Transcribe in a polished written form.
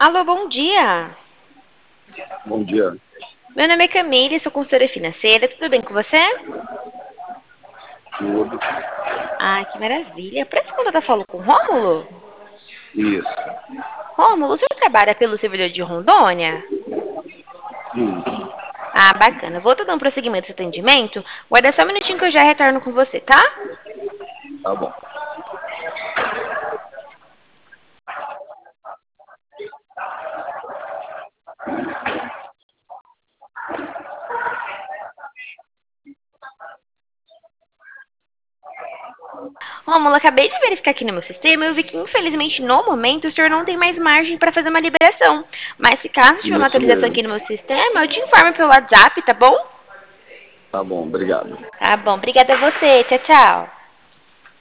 Alô, bom dia. Bom dia. Meu nome é Camille, sou consultora financeira. Tudo bem com você? Tudo. Ah, que maravilha. Parece que eu tô falando com o Rômulo. Isso. Rômulo, você trabalha pelo servidor de Rondônia? Sim. Ah, bacana. Vou dar um prosseguimento desse atendimento. Guarda só um minutinho que eu já retorno com você, tá? Tá bom. Rômulo, acabei de verificar aqui no meu sistema e eu vi que, infelizmente, no momento, o senhor não tem mais margem para fazer uma liberação. Mas se caso tiver uma Isso atualização mesmo. aqui no meu sistema, eu te informo pelo WhatsApp, tá bom? Tá bom, obrigado. Tá bom. Obrigada a você. Tchau, tchau.